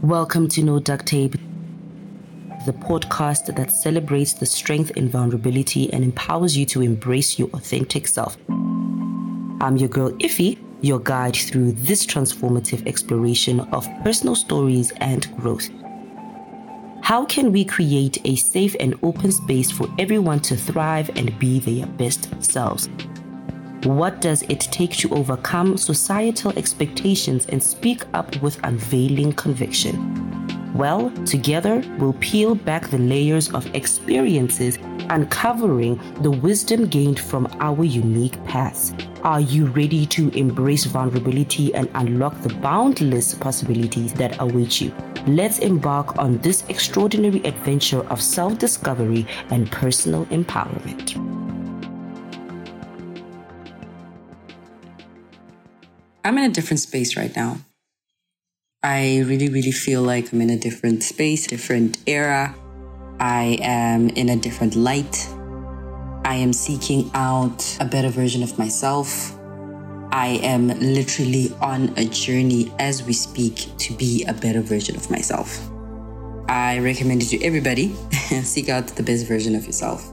Welcome to No Duct Tape, the podcast that celebrates the strength in vulnerability and empowers you to embrace your authentic self. I'm your girl Iffy, your guide through this transformative exploration of personal stories and growth. How can we create a safe and open space for everyone to thrive and be their best selves? What does it take to overcome societal expectations and speak up with unveiling conviction? Well, together we'll peel back the layers of experiences, uncovering the wisdom gained from our unique paths. Are you ready to embrace vulnerability and unlock the boundless possibilities that await you? Let's embark on this extraordinary adventure of self-discovery and personal empowerment. I'm in a different space right now. I really feel like I'm in a different space, different era. I am in a different light. I am seeking out a better version of myself. I am literally on a journey as we speak to be a better version of myself. I recommend it to everybody. Seek out the best version of yourself.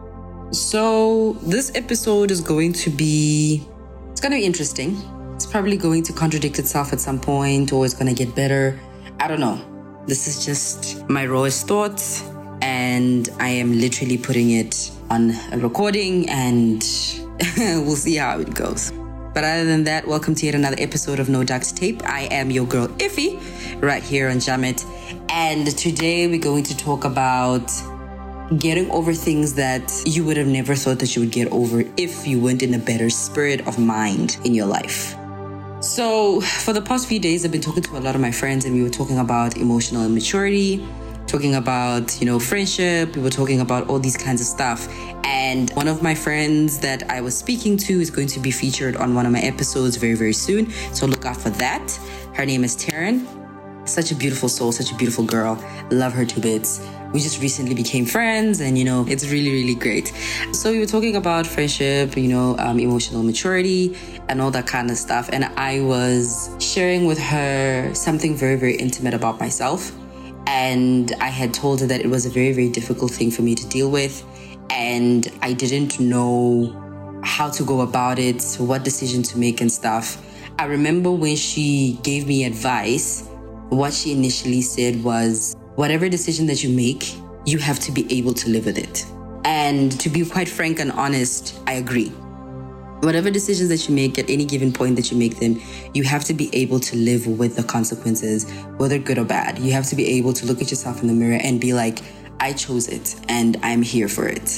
So this episode is going to be interesting. It's probably going to contradict itself at some point, or it's going to get better. I don't know. This is just my rawest thoughts, and I am literally putting it on a recording, and we'll see how it goes. But other than that, welcome to yet another episode of No Duct Tape. I am your girl Iffy, right here on Jamet. And today we're going to talk about getting over things that you would have never thought that you would get over if you weren't in a better spirit of mind in your life. So for the past few days, I've been talking to a lot of my friends, and we were talking about emotional immaturity, talking about, friendship. We were talking about all these kinds of stuff. And one of my friends that I was speaking to is going to be featured on one of my episodes very, very soon. So look out for that. Her name is Taryn. Such a beautiful soul, such a beautiful girl. Love her to bits. We just recently became friends, and it's really great. So we were talking about friendship, emotional maturity and all that kind of stuff. And I was sharing with her something very, very intimate about myself. And I had told her that it was a very, very difficult thing for me to deal with. And I didn't know how to go about it, what decision to make and stuff. I remember when she gave me advice, what she initially said was, whatever decision that you make, you have to be able to live with it. And to be quite frank and honest, I agree. Whatever decisions that you make at any given point that you make them, you have to be able to live with the consequences, whether good or bad. You have to be able to look at yourself in the mirror and be like, I chose it and I'm here for it.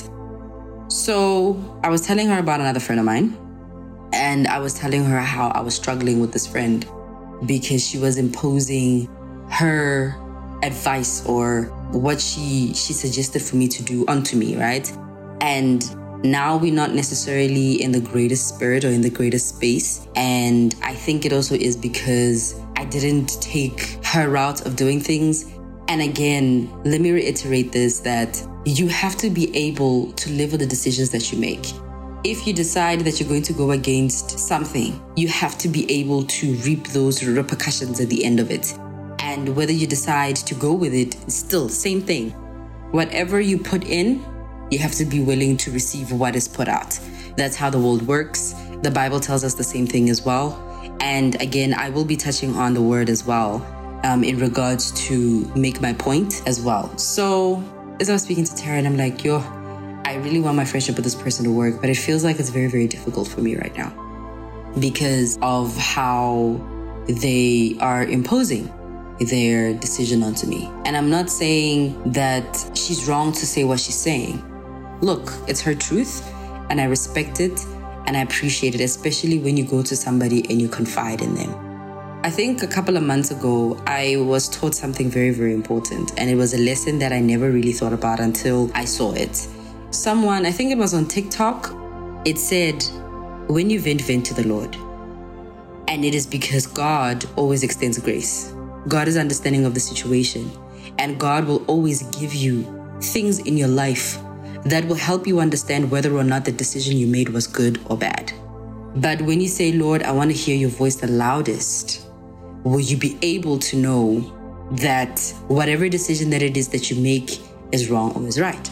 So I was telling her about another friend of mine, and I was telling her how I was struggling with this friend because she was imposing her advice or what she suggested for me to do onto me, right? And now we're not necessarily in the greatest spirit or in the greatest space. And I think it also is because I didn't take her route of doing things. And again, let me reiterate this, that you have to be able to live with the decisions that you make. If you decide that you're going to go against something, you have to be able to reap those repercussions at the end of it. And whether you decide to go with it, still, same thing. Whatever you put in, you have to be willing to receive what is put out. That's how the world works. The Bible tells us the same thing as well. And again, I will be touching on the word as well in regards to make my point as well. So as I was speaking to Taryn, I'm like, I really want my friendship with this person to work, but it feels like it's very, very difficult for me right now because of how they are imposing their decision onto me. And I'm not saying that she's wrong to say what she's saying. Look, it's her truth, and I respect it, and I appreciate it, especially when you go to somebody and you confide in them. I think a couple of months ago, I was taught something very, very important, and it was a lesson that I never really thought about until I saw it. Someone, I think it was on TikTok, it said, when you vent to the Lord. And it is because God always extends grace. God is understanding of the situation, and God will always give you things in your life that will help you understand whether or not the decision you made was good or bad. But when you say, Lord, I want to hear your voice the loudest, will you be able to know that whatever decision that it is that you make is wrong or is right.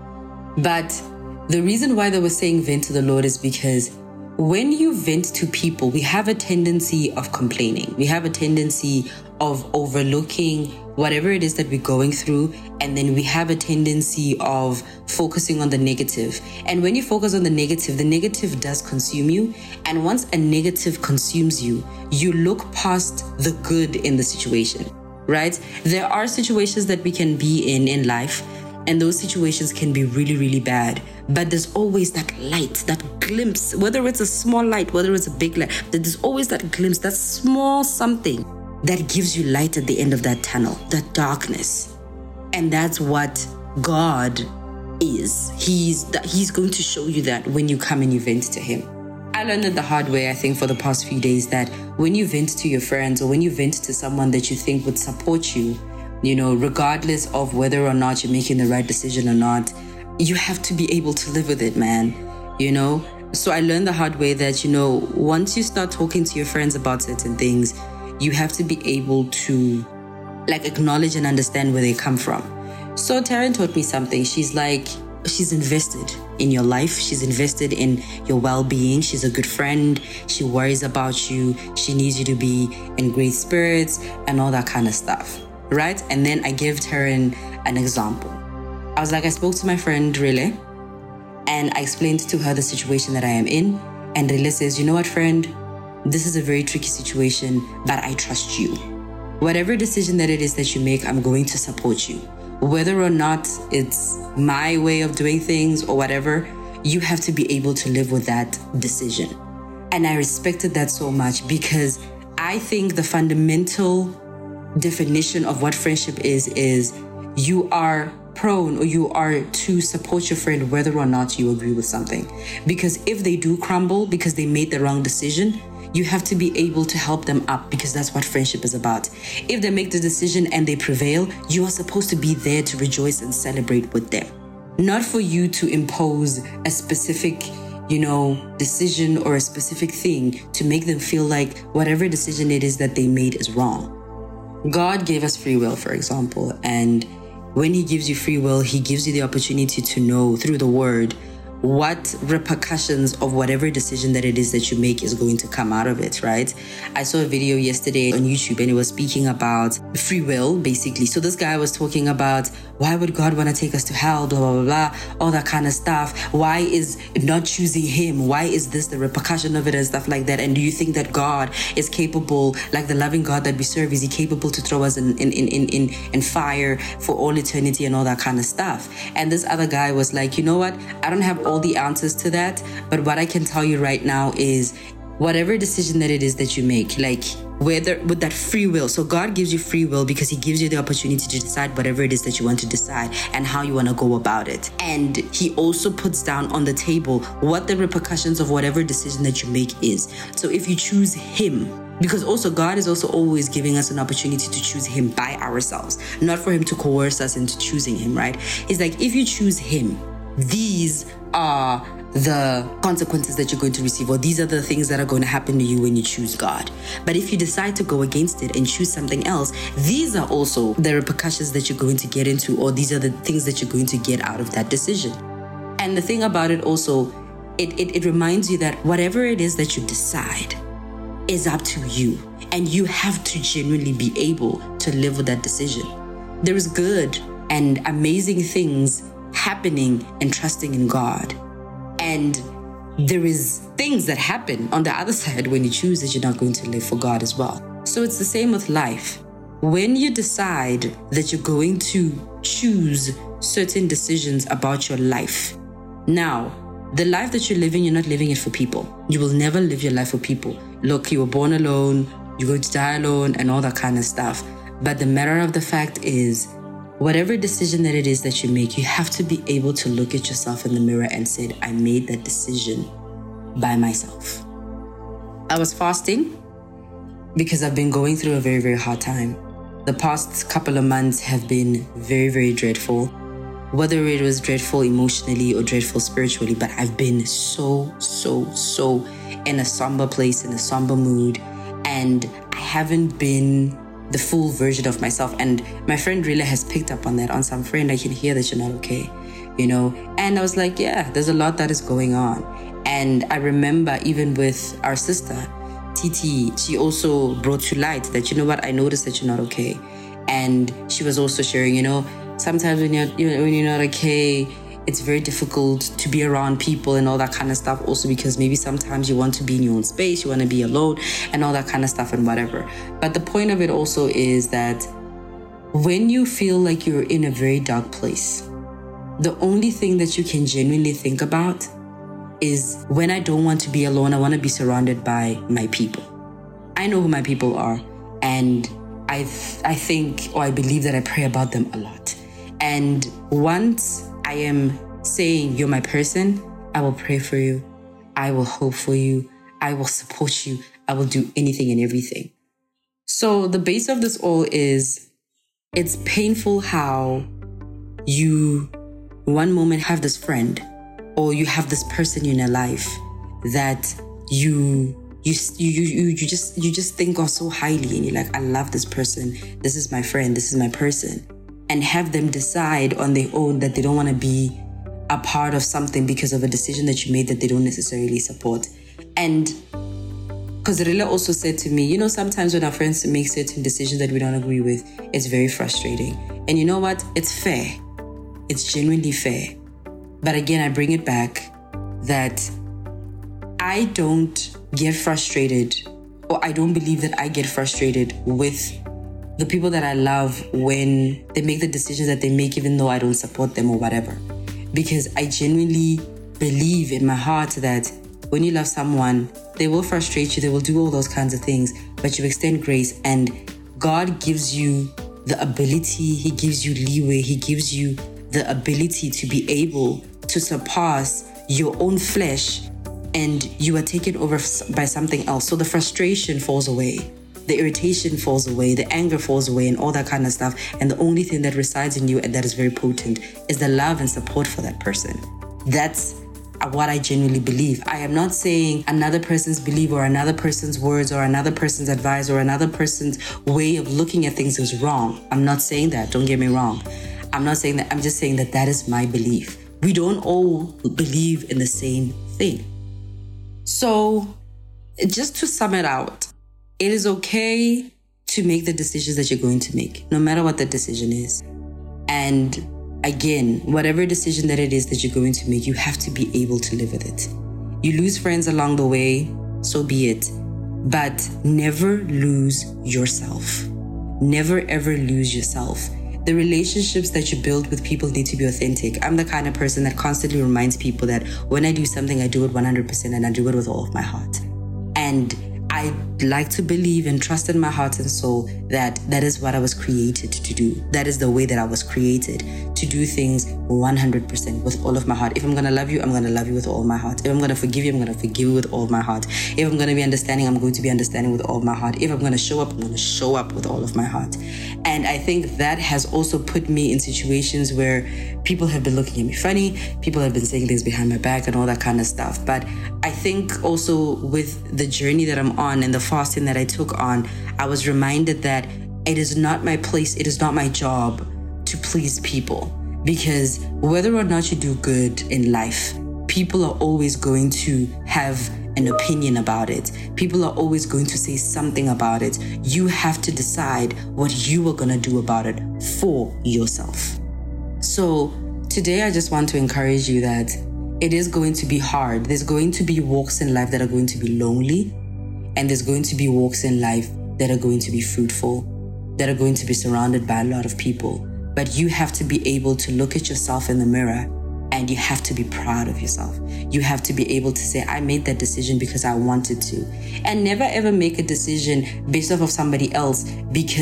But the reason why they were saying vent to the Lord is because when you vent to people, we have a tendency of complaining. We have a tendency of overlooking whatever it is that we're going through. And then we have a tendency of focusing on the negative. And when you focus on the negative does consume you. And once a negative consumes you, you look past the good in the situation, right? There are situations that we can be in life, and those situations can be really, really bad. But there's always that light, that glimpse, whether it's a small light, whether it's a big light, there's always that glimpse, that small something that gives you light at the end of that tunnel, that darkness. And that's what God is. He's going to show you that when you come and you vent to him. I learned it the hard way, I think, for the past few days, that when you vent to your friends or when you vent to someone that you think would support you, regardless of whether or not you're making the right decision or not, you have to be able to live with it, man. So I learned the hard way that, once you start talking to your friends about certain things, you have to be able to acknowledge and understand where they come from. So Taryn taught me something. She's invested in your life. She's invested in your well-being. She's a good friend. She worries about you. She needs you to be in great spirits and all that kind of stuff. Right? And then I gave Taryn an example. I was like, I spoke to my friend Rile, and I explained to her the situation that I am in. And Rile says, you know what, friend? This is a very tricky situation, but I trust you. Whatever decision that it is that you make, I'm going to support you. Whether or not it's my way of doing things or whatever, you have to be able to live with that decision. And I respected that so much, because I think the fundamental definition of what friendship is you are prone, or you are to support your friend whether or not you agree with something. Because if they do crumble because they made the wrong decision, you have to be able to help them up, because that's what friendship is about. If they make the decision and they prevail, you are supposed to be there to rejoice and celebrate with them. Not for you to impose a specific decision or a specific thing to make them feel like whatever decision it is that they made is wrong. God gave us free will, for example, and when he gives you free will, he gives you the opportunity to know through the word what repercussions of whatever decision that it is that you make is going to come out of it, right? I saw a video yesterday on YouTube, and it was speaking about free will, basically. So this guy was talking about, why would God want to take us to hell, blah, blah, blah, blah, all that kind of stuff. Why is not choosing him? Why is this the repercussion of it and stuff like that? And do you think that God is capable, like the loving God that we serve, is he capable to throw us in fire for all eternity and all that kind of stuff? And this other guy was like, you know what? I don't have all the answers to that, but what I can tell you right now is whatever decision that it is that you make, whether with that free will. So God gives you free will because he gives you the opportunity to decide whatever it is that you want to decide and how you want to go about it. And he also puts down on the table what the repercussions of whatever decision that you make is. So if you choose him, because also God is also always giving us an opportunity to choose him by ourselves, not for him to coerce us into choosing him, right? It's like, if you choose him, these are the consequences that you're going to receive, or these are the things that are going to happen to you when you choose God. But if you decide to go against it and choose something else, these are also the repercussions that you're going to get into, or these are the things that you're going to get out of that decision. And the thing about it also, it reminds you that whatever it is that you decide is up to you, and you have to genuinely be able to live with that decision. There is good and amazing things happening and trusting in God. And there is things that happen on the other side when you choose that you're not going to live for God as well. So it's the same with life. When you decide that you're going to choose certain decisions about your life, now, the life that you're living, you're not living it for people. You will never live your life for people. Look, you were born alone, you're going to die alone, and all that kind of stuff. But the matter of the fact is, whatever decision that it is that you make, you have to be able to look at yourself in the mirror and say, I made that decision by myself. I was fasting because I've been going through a very, very hard time. The past couple of months have been very, very dreadful. Whether it was dreadful emotionally or dreadful spiritually, but I've been so in a somber place, in a somber mood. And I haven't been the full version of myself. And my friend really has picked up on that. On some friend, I can hear that you're not okay, And I was like, yeah, there's a lot that is going on. And I remember even with our sister, Titi, she also brought to light that, I noticed that you're not okay. And she was also sharing, sometimes when you're not okay, it's very difficult to be around people and all that kind of stuff. Also because maybe sometimes you want to be in your own space, you want to be alone and all that kind of stuff and whatever. But the point of it also is that when you feel like you're in a very dark place, the only thing that you can genuinely think about is, when I don't want to be alone, I want to be surrounded by my people. I know who my people are, and I think, or I believe that I pray about them a lot. And once I am saying you're my person, I will pray for you, I will hope for you, I will support you, I will do anything and everything. So the base of this all is, it's painful how you one moment have this friend, or you have this person in your life that you just think of so highly, and you're like, I love this person, this is my friend, this is my person, and have them decide on their own that they don't want to be a part of something because of a decision that you made that they don't necessarily support. And because Rila also said to me, sometimes when our friends make certain decisions that we don't agree with, it's very frustrating. And you know what? It's fair. It's genuinely fair. But again, I bring it back that I don't get frustrated, or I don't believe that I get frustrated with the people that I love when they make the decisions that they make, even though I don't support them or whatever. Because I genuinely believe in my heart that when you love someone, they will frustrate you, they will do all those kinds of things, but you extend grace, and God gives you the ability, He gives you leeway, He gives you the ability to be able to surpass your own flesh, and you are taken over by something else. So the frustration falls away, the irritation falls away, the anger falls away, and all that kind of stuff. And the only thing that resides in you and that is very potent is the love and support for that person. That's what I genuinely believe. I am not saying another person's belief or another person's words or another person's advice or another person's way of looking at things is wrong. I'm not saying that. Don't get me wrong. I'm not saying that. I'm just saying that is my belief. We don't all believe in the same thing. So just to sum it out, it is okay to make the decisions that you're going to make, no matter what the decision is. And again, whatever decision that it is that you're going to make, you have to be able to live with it. You lose friends along the way, so be it. But never lose yourself. Never ever lose yourself. The relationships that you build with people need to be authentic. I'm the kind of person that constantly reminds people that when I do something, I do it 100% and I do it with all of my heart. And I like to believe and trust in my heart and soul that that is what I was created to do. That is the way that I was created, to do things 100% with all of my heart. If I'm going to love you, I'm going to love you with all my heart. If I'm going to forgive you, I'm going to forgive you with all my heart. If I'm going to be understanding, I'm going to be understanding with all of my heart. If I'm going to show up, I'm going to show up with all of my heart. And I think that has also put me in situations where people have been looking at me funny, people have been saying things behind my back and all that kind of stuff. But I think also with the journey that I'm on and the fasting that I took on, I was reminded that it is not my place, it is not my job to please people. Because whether or not you do good in life, people are always going to have an opinion about it. People are always going to say something about it. You have to decide what you are going to do about it for yourself. So today I just want to encourage you that it is going to be hard. There's going to be walks in life that are going to be lonely, and there's going to be walks in life that are going to be fruitful, that are going to be surrounded by a lot of people. But you have to be able to look at yourself in the mirror, and you have to be proud of yourself. You have to be able to say, I made that decision because I wanted to. And never ever make a decision based off of somebody else because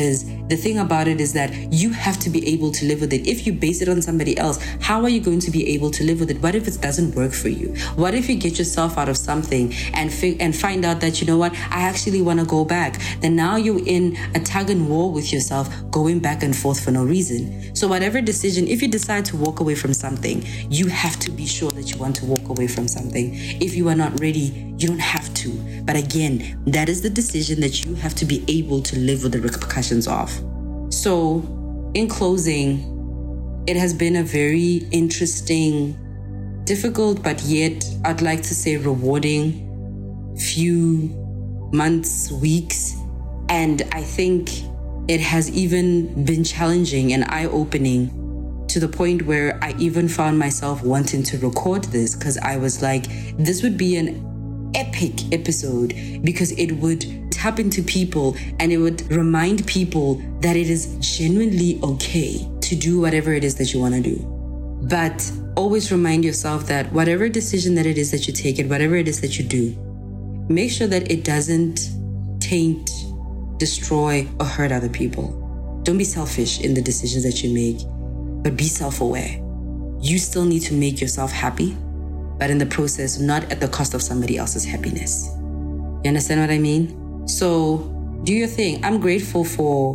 The thing about it is that you have to be able to live with it. If you base it on somebody else, how are you going to be able to live with it? What if it doesn't work for you? What if you get yourself out of something and find out that, you know what, I actually want to go back? Then now you're in a tug and war with yourself, going back and forth for no reason. So whatever decision, if you decide to walk away from something, you have to be sure that you want to walk away from something. If you are not ready, you don't have to. But again, that is the decision that you have to be able to live with the repercussions of. So, in closing, it has been a very interesting, difficult, but yet I'd like to say rewarding few months, weeks. And I think it has even been challenging and eye-opening to the point where I even found myself wanting to record this, because I was like, this would be an epic episode, because it would tap into people and it would remind people that it is genuinely okay to do whatever it is that you want to do. But always remind yourself that whatever decision that it is that you take and whatever it is that you do, make sure that it doesn't taint, destroy, or hurt other people. Don't be selfish in the decisions that you make, but be self-aware. You still need to make yourself happy, but in the process, not at the cost of somebody else's happiness. You understand what I mean? So do your thing. I'm grateful for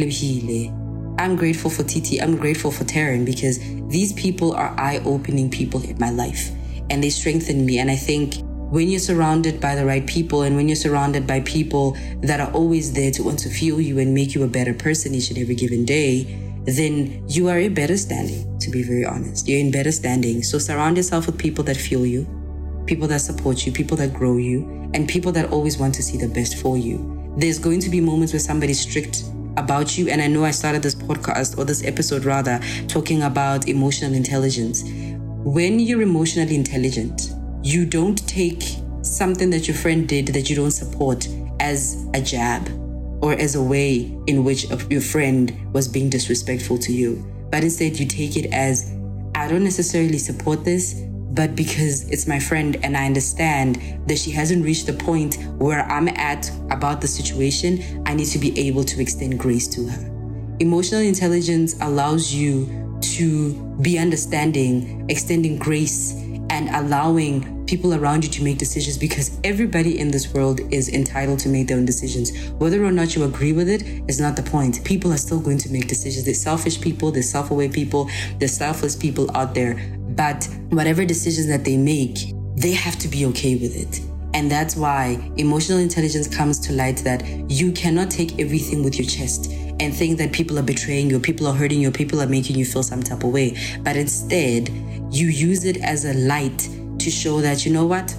Relebhile. I'm grateful for Titi. I'm grateful for Taryn, because these people are eye-opening people in my life and they strengthen me. And I think when you're surrounded by the right people and when you're surrounded by people that are always there to want to fuel you and make you a better person each and every given day, then you are in better standing, to be very honest. You're in better standing. So surround yourself with people that fuel you, people that support you, people that grow you, and people that always want to see the best for you. There's going to be moments where somebody's strict about you. And I know I started this podcast, or this episode rather, talking about emotional intelligence. When you're emotionally intelligent, you don't take something that your friend did that you don't support as a jab or as a way in which your friend was being disrespectful to you. But instead you take it as, I don't necessarily support this, but because it's my friend and I understand that she hasn't reached the point where I'm at about the situation, I need to be able to extend grace to her. Emotional intelligence allows you to be understanding, extending grace, and allowing people around you to make decisions, because everybody in this world is entitled to make their own decisions. Whether or not you agree with it is not the point. People are still going to make decisions. There's selfish people, there's self-aware people, there's selfless people out there. But whatever decisions that they make, they have to be okay with it. And that's why emotional intelligence comes to light, that you cannot take everything with your chest and think that people are betraying you, people are hurting you, people are making you feel some type of way. But instead, you use it as a light to show that, you know what,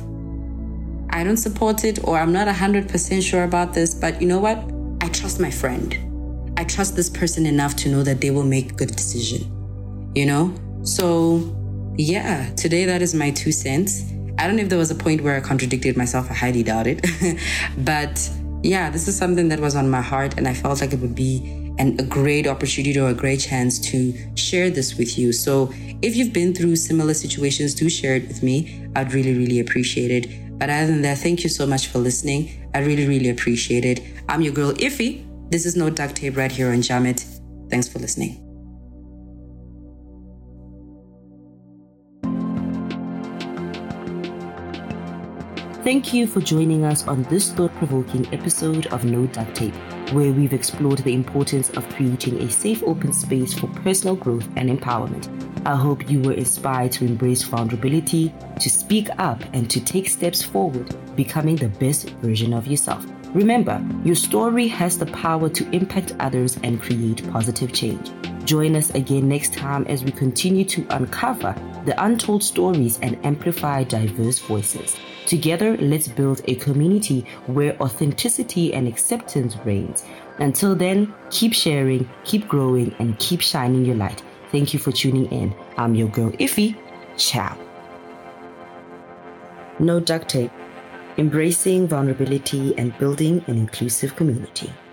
I don't support it, or I'm not 100% sure about this, but you know what, I trust my friend. I trust this person enough to know that they will make a good decision, you know? So yeah, today that is my 2 cents. I don't know if there was a point where I contradicted myself. I highly doubt it. But yeah, this is something that was on my heart, and I felt like it would be a great opportunity or a great chance to share this with you. So if you've been through similar situations, do share it with me. I'd really, really appreciate it. But other than that, thank you so much for listening. I really, really appreciate it. I'm your girl, Iffy. This is No Duct Tape right here on Jamit. Thanks for listening. Thank you for joining us on this thought-provoking episode of No Duct Tape, where we've explored the importance of creating a safe, open space for personal growth and empowerment. I hope you were inspired to embrace vulnerability, to speak up, and to take steps forward, becoming the best version of yourself. Remember, your story has the power to impact others and create positive change. Join us again next time as we continue to uncover the untold stories and amplify diverse voices. Together, let's build a community where authenticity and acceptance reigns. Until then, keep sharing, keep growing, and keep shining your light. Thank you for tuning in. I'm your girl, Iffy. Ciao. No Duct Tape. Embracing vulnerability and building an inclusive community.